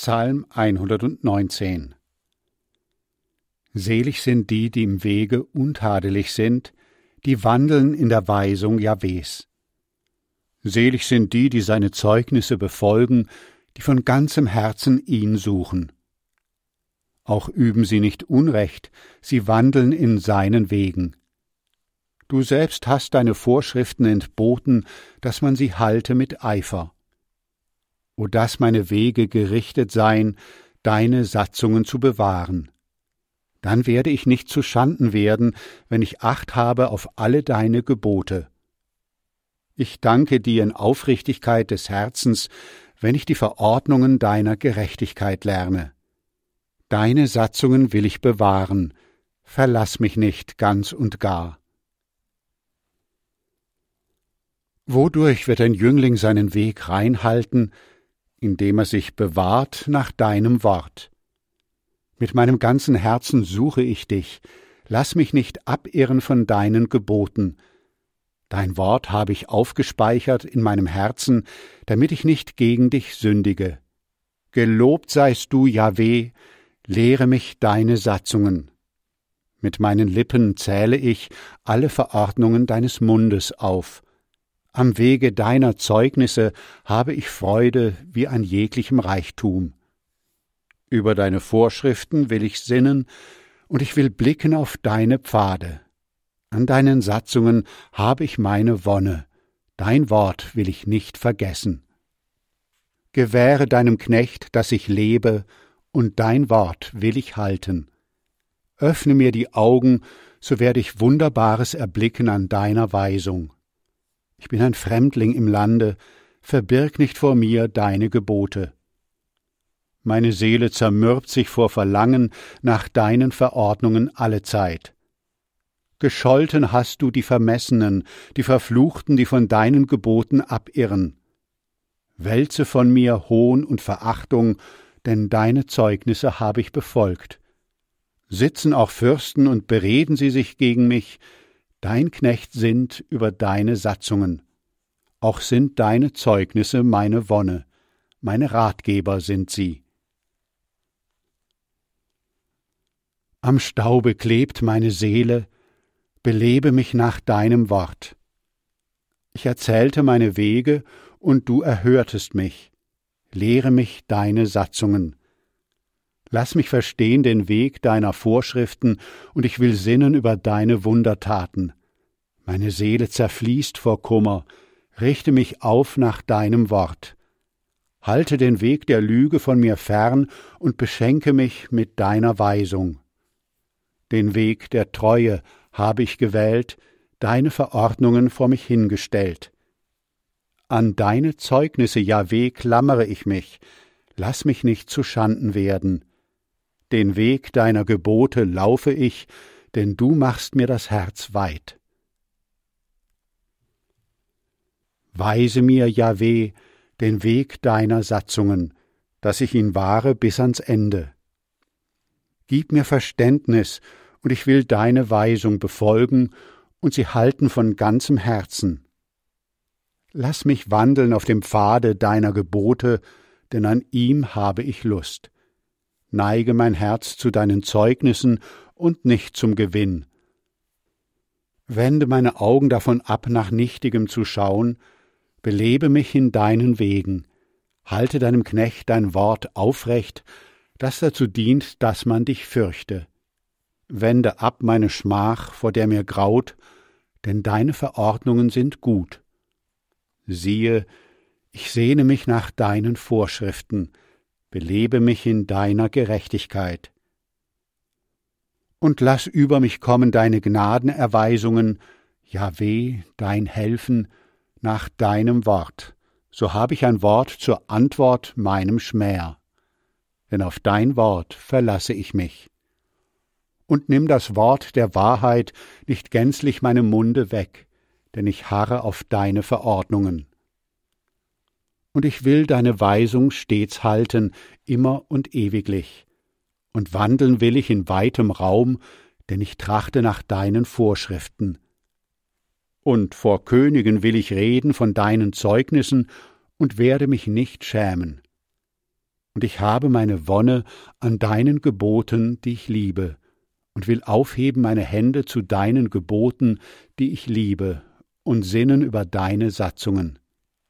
Psalm 119. Selig sind die, die im Wege untadelig sind, die wandeln in der Weisung Jahwes. Selig sind die, die seine Zeugnisse befolgen, die von ganzem Herzen ihn suchen. Auch üben sie nicht Unrecht, sie wandeln in seinen Wegen. Du selbst hast deine Vorschriften entboten, dass man sie halte mit Eifer. O dass meine Wege gerichtet seien, deine Satzungen zu bewahren. Dann werde ich nicht zu Schanden werden, wenn ich Acht habe auf alle deine Gebote. Ich danke dir in Aufrichtigkeit des Herzens, wenn ich die Verordnungen deiner Gerechtigkeit lerne. Deine Satzungen will ich bewahren, verlass mich nicht ganz und gar. Wodurch wird ein Jüngling seinen Weg rein halten, indem er sich bewahrt nach deinem Wort? Mit meinem ganzen Herzen suche ich dich, lass mich nicht abirren von deinen Geboten. Dein Wort habe ich aufgespeichert in meinem Herzen, damit ich nicht gegen dich sündige. Gelobt seist du, Jahweh, lehre mich deine Satzungen. Mit meinen Lippen zähle ich alle Verordnungen deines Mundes auf. Am Wege deiner Zeugnisse habe ich Freude wie an jeglichem Reichtum. Über deine Vorschriften will ich sinnen, und ich will blicken auf deine Pfade. An deinen Satzungen habe ich meine Wonne, dein Wort will ich nicht vergessen. Gewähre deinem Knecht, dass ich lebe, und dein Wort will ich halten. Öffne mir die Augen, so werde ich Wunderbares erblicken an deiner Weisung. Ich bin ein Fremdling im Lande, verbirg nicht vor mir deine Gebote. Meine Seele zermürbt sich vor Verlangen nach deinen Verordnungen allezeit. Gescholten hast du die Vermessenen, die Verfluchten, die von deinen Geboten abirren. Wälze von mir Hohn und Verachtung, denn deine Zeugnisse habe ich befolgt. Sitzen auch Fürsten und bereden sie sich gegen mich, dein Knecht sinnt über deine Satzungen. Auch sind deine Zeugnisse meine Wonne, meine Ratgeber sind sie. Am Staube klebt meine Seele, belebe mich nach deinem Wort. Ich erzählte meine Wege, und du erhörtest mich. Lehre mich deine Satzungen. Lass mich verstehen den Weg deiner Vorschriften, und ich will sinnen über deine Wundertaten. Meine Seele zerfließt vor Kummer, richte mich auf nach deinem Wort. Halte den Weg der Lüge von mir fern und beschenke mich mit deiner Weisung. Den Weg der Treue habe ich gewählt, deine Verordnungen vor mich hingestellt. An deine Zeugnisse, Jahweh, klammere ich mich, lass mich nicht zu Schanden werden. Den Weg deiner Gebote laufe ich, denn du machst mir das Herz weit. Weise mir, Jahweh, den Weg deiner Satzungen, dass ich ihn wahre bis ans Ende. Gib mir Verständnis, und ich will deine Weisung befolgen und sie halten von ganzem Herzen. Lass mich wandeln auf dem Pfade deiner Gebote, denn an ihm habe ich Lust. Neige mein Herz zu deinen Zeugnissen und nicht zum Gewinn. Wende meine Augen davon ab, nach Nichtigem zu schauen, belebe mich in deinen Wegen, halte deinem Knecht dein Wort aufrecht, das dazu dient, dass man dich fürchte. Wende ab meine Schmach, vor der mir graut, denn deine Verordnungen sind gut. Siehe, ich sehne mich nach deinen Vorschriften, belebe mich in deiner Gerechtigkeit. Und lass über mich kommen deine Gnadenerweisungen, Jahweh, dein Helfen, nach deinem Wort, so habe ich ein Wort zur Antwort meinem Schmäher. Denn auf dein Wort verlasse ich mich. Und nimm das Wort der Wahrheit nicht gänzlich meinem Munde weg, denn ich harre auf deine Verordnungen. Und ich will deine Weisung stets halten, immer und ewiglich. Und wandeln will ich in weitem Raum, denn ich trachte nach deinen Vorschriften. Und vor Königen will ich reden von deinen Zeugnissen und werde mich nicht schämen. und ich habe meine Wonne an deinen Geboten, die ich liebe, und will aufheben meine Hände zu deinen Geboten, die ich liebe, und sinnen über deine Satzungen.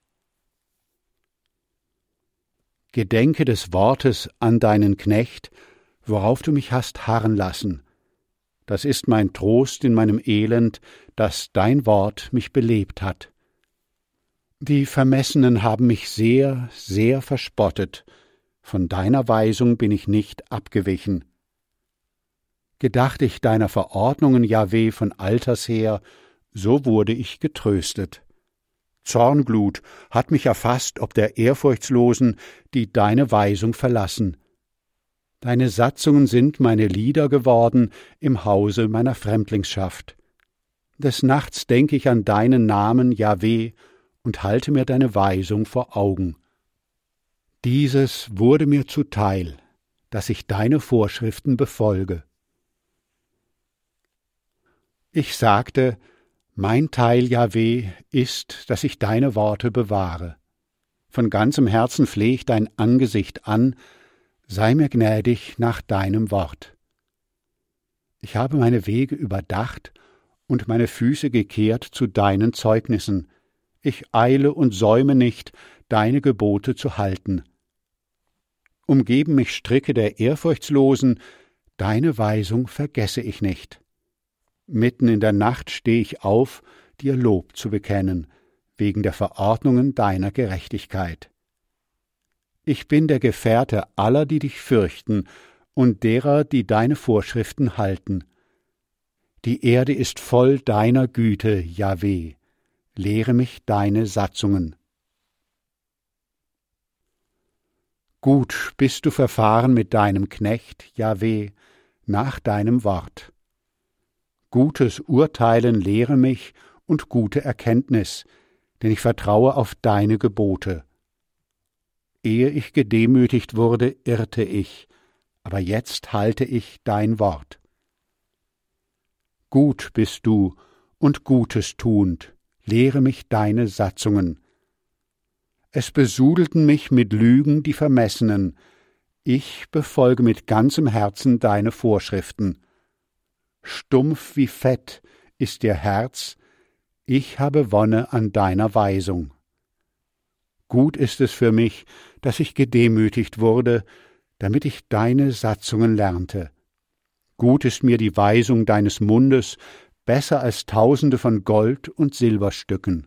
Gedenke des Wortes an deinen Knecht, worauf du mich hast harren lassen. Das ist mein Trost in meinem Elend, dass dein Wort mich belebt hat. Die Vermessenen haben mich sehr, sehr verspottet, von deiner Weisung bin ich nicht abgewichen. Gedachte ich deiner Verordnungen, Jahweh, von alters her, so wurde ich getröstet. Zornglut hat mich erfasst ob der Ehrfurchtslosen, die deine Weisung verlassen. Deine Satzungen sind meine Lieder geworden im Hause meiner Fremdlingsschaft. Des Nachts denke ich an deinen Namen, Jahweh, und halte mir deine Weisung vor Augen. Dieses wurde mir zuteil, dass ich deine Vorschriften befolge. Ich sagte, mein Teil, Jahweh, ist, dass ich deine Worte bewahre. Von ganzem Herzen flehe ich dein Angesicht an, sei mir gnädig nach deinem Wort. Ich habe meine Wege überdacht und meine Füße gekehrt zu deinen Zeugnissen. Ich eile und säume nicht, deine Gebote zu halten. Umgeben mich Stricke der Ehrfurchtslosen, deine Weisung vergesse ich nicht. Mitten in der Nacht stehe ich auf, dir Lob zu bekennen, wegen der Verordnungen deiner Gerechtigkeit. Ich bin der Gefährte aller, die dich fürchten, und derer, die deine Vorschriften halten. Die Erde ist voll deiner Güte, Jahweh. Lehre mich deine Satzungen. Gut bist du verfahren mit deinem Knecht, Jahweh, nach deinem Wort. Gutes Urteilen lehre mich und gute Erkenntnis, denn ich vertraue auf deine Gebote. Ehe ich gedemütigt wurde, irrte ich, aber jetzt halte ich dein Wort. Gut bist du und Gutes tuend, lehre mich deine Satzungen. Es besudelten mich mit Lügen die Vermessenen, ich befolge mit ganzem Herzen deine Vorschriften. Stumpf wie Fett ist ihr Herz, ich habe Wonne an deiner Weisung. Gut ist es für mich, dass ich gedemütigt wurde, damit ich deine Satzungen lernte. Gut ist mir die Weisung deines Mundes, besser als Tausende von Gold- und Silberstücken.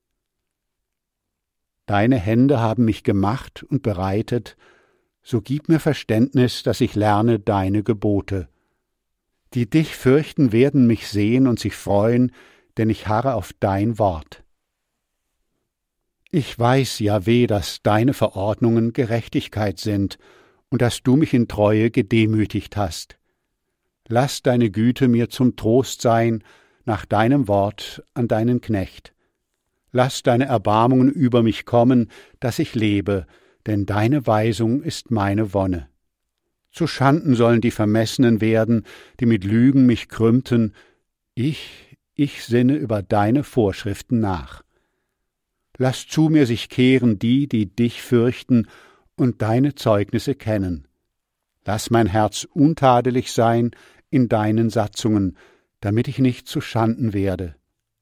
Deine Hände haben mich gemacht und bereitet, so gib mir Verständnis, dass ich lerne deine Gebote. Die dich fürchten, werden mich sehen und sich freuen, denn ich harre auf dein Wort. Ich weiß, Jahweh, dass deine Verordnungen Gerechtigkeit sind und dass du mich in Treue gedemütigt hast. Lass deine Güte mir zum Trost sein, nach deinem Wort an deinen Knecht. Lass deine Erbarmungen über mich kommen, dass ich lebe, denn deine Weisung ist meine Wonne. Zu Schanden sollen die Vermessenen werden, die mit Lügen mich krümmten. Ich sinne über deine Vorschriften nach. Lass zu mir sich kehren die dich fürchten und deine Zeugnisse kennen. Lass mein Herz untadelig sein in deinen Satzungen, damit ich nicht zu Schanden werde.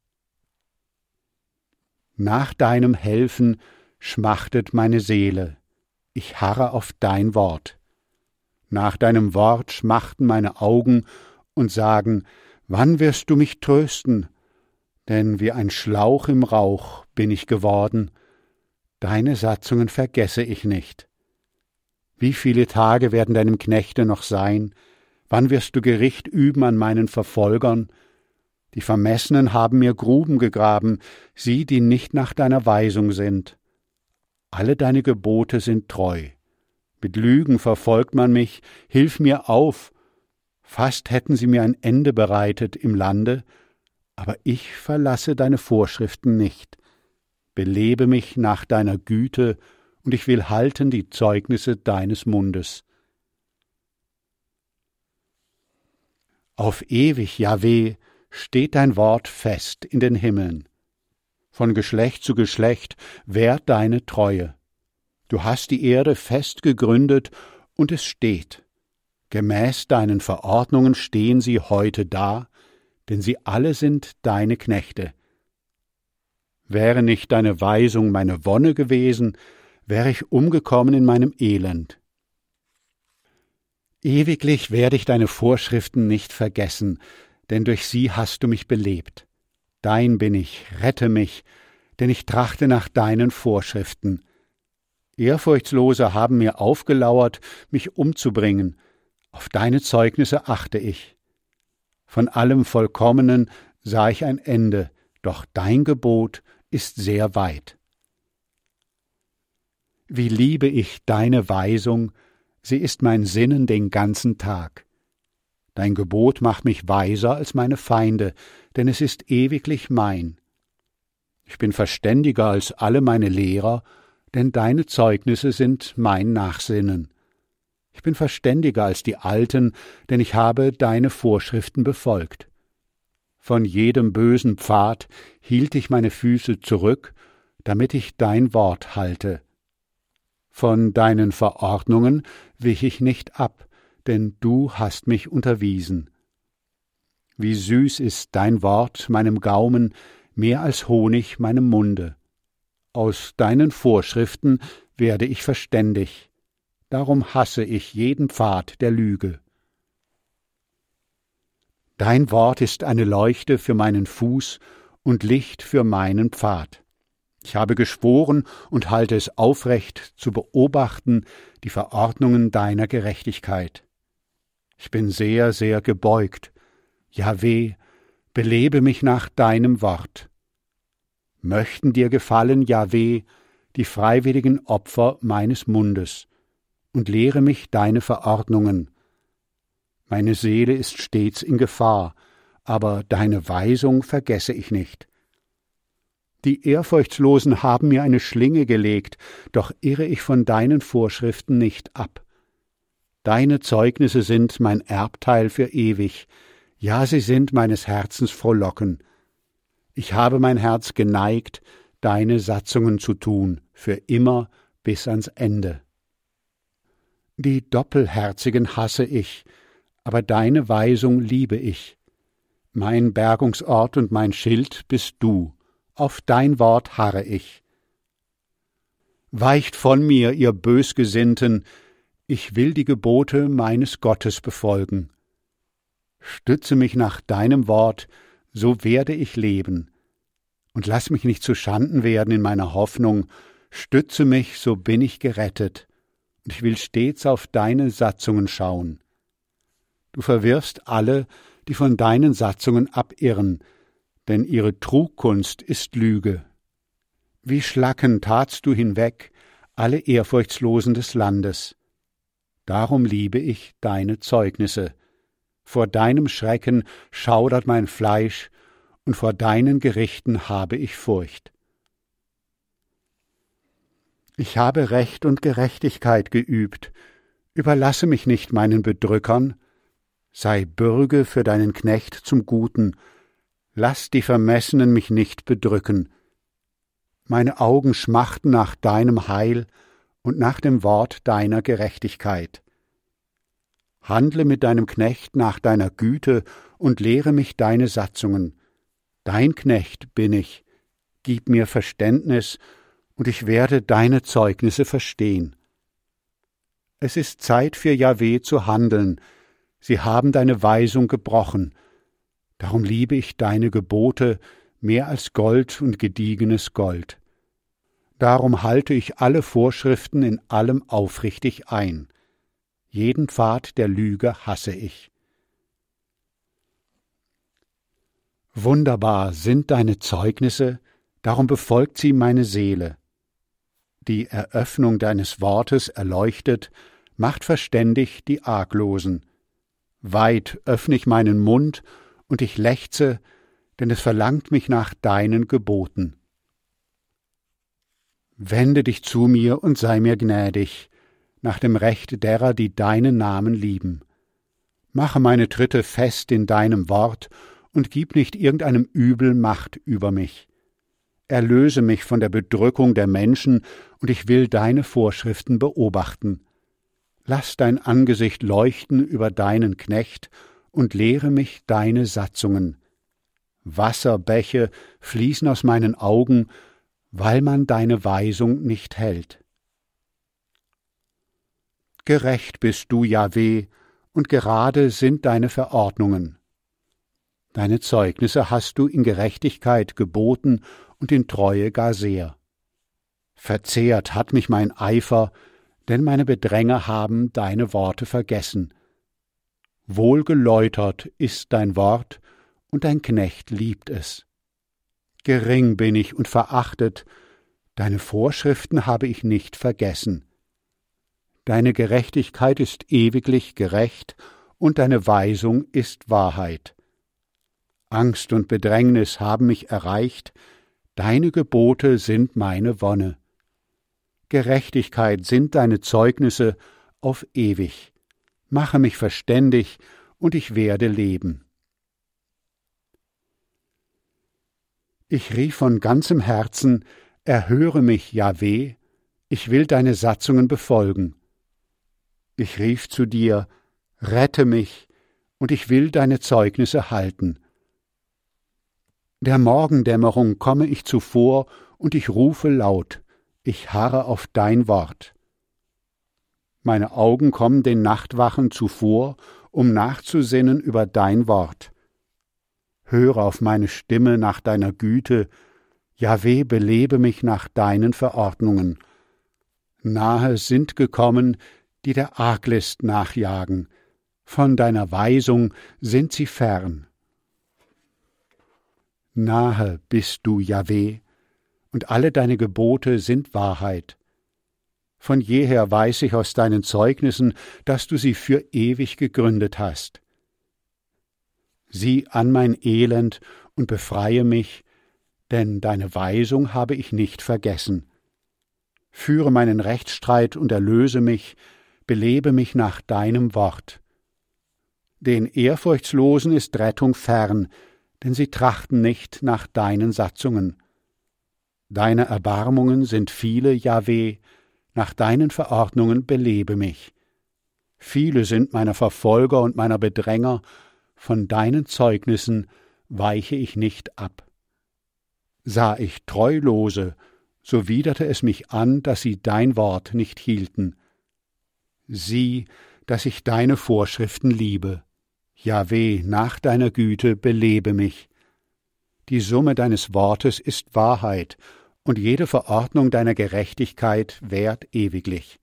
Nach deinem Helfen schmachtet meine Seele, ich harre auf dein Wort. Nach deinem Wort schmachten meine Augen und sagen, wann wirst du mich trösten? Denn wie ein Schlauch im Rauch bin ich geworden, deine Satzungen vergesse ich nicht. Wie viele Tage werden deinem Knechte noch sein? Wann wirst du Gericht üben an meinen Verfolgern? Die Vermessenen haben mir Gruben gegraben, sie, die nicht nach deiner Weisung sind. Alle deine Gebote sind treu. Mit Lügen verfolgt man mich, hilf mir auf. Fast hätten sie mir ein Ende bereitet im Lande, aber ich verlasse deine Vorschriften nicht. Belebe mich nach deiner Güte, und ich will halten die Zeugnisse deines Mundes. Auf ewig, Jahweh, steht dein Wort fest in den Himmeln. Von Geschlecht zu Geschlecht währt deine Treue. Du hast die Erde fest gegründet, und es steht. Gemäß deinen Verordnungen stehen sie heute da, denn sie alle sind deine Knechte. Wäre nicht deine Weisung meine Wonne gewesen, wäre ich umgekommen in meinem Elend. Ewiglich werde ich deine Vorschriften nicht vergessen, denn durch sie hast du mich belebt. Dein bin ich, rette mich, denn ich trachte nach deinen Vorschriften. Ehrfurchtslose haben mir aufgelauert, mich umzubringen. Auf deine Zeugnisse achte ich. Von allem Vollkommenen sah ich ein Ende, doch dein Gebot ist sehr weit. Wie liebe ich deine Weisung, sie ist mein Sinnen den ganzen Tag. Dein Gebot macht mich weiser als meine Feinde, denn es ist ewiglich mein. Ich bin verständiger als alle meine Lehrer, denn deine Zeugnisse sind mein Nachsinnen. Ich bin verständiger als die Alten, denn ich habe deine Vorschriften befolgt. Von jedem bösen Pfad hielt ich meine Füße zurück, damit ich dein Wort halte. Von deinen Verordnungen wich ich nicht ab, denn du hast mich unterwiesen. Wie süß ist dein Wort meinem Gaumen, mehr als Honig meinem Munde. Aus deinen Vorschriften werde ich verständig, darum hasse ich jeden Pfad der Lüge. Dein Wort ist eine Leuchte für meinen Fuß und Licht für meinen Pfad. Ich habe geschworen und halte es aufrecht, zu beobachten die Verordnungen deiner Gerechtigkeit. Ich bin sehr, sehr gebeugt. Jahweh, belebe mich nach deinem Wort. Möchten dir gefallen, Jahweh, die freiwilligen Opfer meines Mundes, und lehre mich deine Verordnungen. Meine Seele ist stets in Gefahr, aber deine Weisung vergesse ich nicht. Die Ehrfurchtslosen haben mir eine Schlinge gelegt, doch irre ich von deinen Vorschriften nicht ab. Deine Zeugnisse sind mein Erbteil für ewig, ja, sie sind meines Herzens Frohlocken. Ich habe mein Herz geneigt, deine Satzungen zu tun, für immer bis ans Ende. Die Doppelherzigen hasse ich, aber deine Weisung liebe ich. Mein Bergungsort und mein Schild bist du, auf dein Wort harre ich. Weicht von mir, ihr Bösgesinnten, ich will die Gebote meines Gottes befolgen. Stütze mich nach deinem Wort, so werde ich leben. Und lass mich nicht zu Schanden werden in meiner Hoffnung, stütze mich, so bin ich gerettet, und ich will stets auf deine Satzungen schauen. Du verwirfst alle, die von deinen Satzungen abirren, denn ihre Trugkunst ist Lüge. Wie Schlacken tatst du hinweg alle Ehrfurchtslosen des Landes. Darum liebe ich deine Zeugnisse. Vor deinem Schrecken schaudert mein Fleisch, und vor deinen Gerichten habe ich Furcht. Ich habe Recht und Gerechtigkeit geübt, überlasse mich nicht meinen Bedrückern, sei Bürge für deinen Knecht zum Guten, lass die Vermessenen mich nicht bedrücken. Meine Augen schmachten nach deinem Heil und nach dem Wort deiner Gerechtigkeit. Handle mit deinem Knecht nach deiner Güte und lehre mich deine Satzungen. Dein Knecht bin ich, gib mir Verständnis, und ich werde deine Zeugnisse verstehen. Es ist Zeit für Jahweh zu handeln, sie haben deine Weisung gebrochen, darum liebe ich deine Gebote mehr als Gold und gediegenes Gold. Darum halte ich alle Vorschriften in allem aufrichtig ein. Jeden Pfad der Lüge hasse ich. Wunderbar sind deine Zeugnisse, darum befolgt sie meine Seele. Die Eröffnung deines Wortes erleuchtet, macht verständig die Arglosen. Weit öffne ich meinen Mund, und ich lechze, denn es verlangt mich nach deinen Geboten. Wende dich zu mir und sei mir gnädig, nach dem Recht derer, die deinen Namen lieben. Mache meine Tritte fest in deinem Wort und gib nicht irgendeinem Übel Macht über mich. Erlöse mich von der Bedrückung der Menschen, und ich will deine Vorschriften beobachten. Lass dein Angesicht leuchten über deinen Knecht und lehre mich deine Satzungen. Wasserbäche fließen aus meinen Augen, weil man deine Weisung nicht hält. Gerecht bist du, Jahweh, und gerade sind deine Verordnungen. Deine Zeugnisse hast du in Gerechtigkeit geboten und in Treue gar sehr. Verzehrt hat mich mein Eifer, denn meine Bedränger haben deine Worte vergessen. Wohlgeläutert ist dein Wort, und dein Knecht liebt es. Gering bin ich und verachtet, deine Vorschriften habe ich nicht vergessen. Deine Gerechtigkeit ist ewiglich gerecht, und deine Weisung ist Wahrheit. Angst und Bedrängnis haben mich erreicht, deine Gebote sind meine Wonne. Gerechtigkeit sind deine Zeugnisse auf ewig. Mache mich verständig, und ich werde leben. Ich rief von ganzem Herzen, erhöre mich, Jahweh, ich will deine Satzungen befolgen. Ich rief zu dir, rette mich, und ich will deine Zeugnisse halten. Der Morgendämmerung komme ich zuvor, und ich rufe laut, ich harre auf dein Wort. Meine Augen kommen den Nachtwachen zuvor, um nachzusinnen über dein Wort. Höre auf meine Stimme nach deiner Güte, Jahweh, belebe mich nach deinen Verordnungen. Nahe sind gekommen, die der Arglist nachjagen, von deiner Weisung sind sie fern. Nahe bist du, Jahweh, und alle deine Gebote sind Wahrheit. Von jeher weiß ich aus deinen Zeugnissen, dass du sie für ewig gegründet hast. Sieh an mein Elend und befreie mich, denn deine Weisung habe ich nicht vergessen. Führe meinen Rechtsstreit und erlöse mich, belebe mich nach deinem Wort. Den Ehrfurchtslosen ist Rettung fern, denn sie trachten nicht nach deinen Satzungen. Deine Erbarmungen sind viele, Jahweh, nach deinen Verordnungen belebe mich. Viele sind meiner Verfolger und meiner Bedränger, von deinen Zeugnissen weiche ich nicht ab. Sah ich Treulose, so widerte es mich an, dass sie dein Wort nicht hielten. Sieh, dass ich deine Vorschriften liebe. Jahweh, nach deiner Güte belebe mich. Die Summe deines Wortes ist Wahrheit, und jede Verordnung deiner Gerechtigkeit währt ewiglich.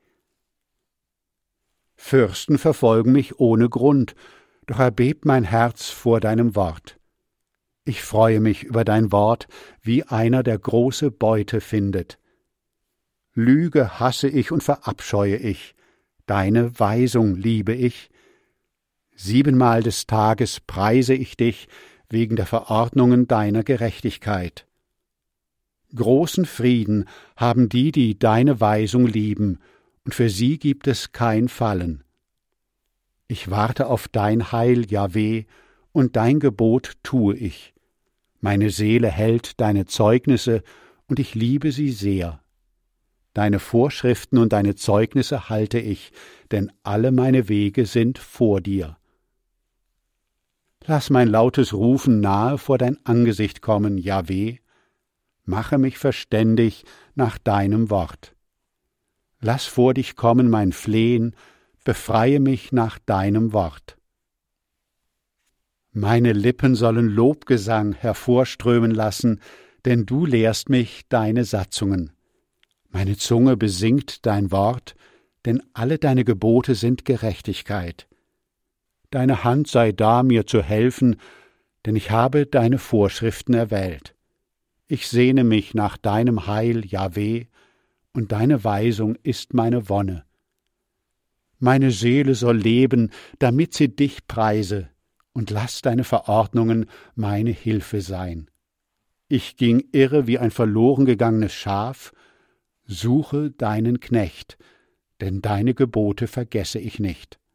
Fürsten verfolgen mich ohne Grund, doch erbebt mein Herz vor deinem Wort. Ich freue mich über dein Wort, wie einer, der große Beute findet. Lüge hasse ich und verabscheue ich, deine Weisung liebe ich. 7-mal des Tages preise ich dich wegen der Verordnungen deiner Gerechtigkeit. Großen Frieden haben die, die deine Weisung lieben, und für sie gibt es kein Fallen. Ich warte auf dein Heil, Jahweh, und dein Gebot tue ich. Meine Seele hält deine Zeugnisse, und ich liebe sie sehr. Deine Vorschriften und deine Zeugnisse halte ich, denn alle meine Wege sind vor dir. Lass mein lautes Rufen nahe vor dein Angesicht kommen, Jahweh. Mache mich verständig nach deinem Wort. Lass vor dich kommen mein Flehen, befreie mich nach deinem Wort. Meine Lippen sollen Lobgesang hervorströmen lassen, denn du lehrst mich deine Satzungen. Meine Zunge besingt dein Wort, denn alle deine Gebote sind Gerechtigkeit. Deine Hand sei da, mir zu helfen, denn ich habe deine Vorschriften erwählt. Ich sehne mich nach deinem Heil, Jahweh, und deine Weisung ist meine Wonne. Meine Seele soll leben, damit sie dich preise, und lass deine Verordnungen meine Hilfe sein. Ich ging irre wie ein verloren gegangenes Schaf, suche deinen Knecht, denn deine Gebote vergesse ich nicht.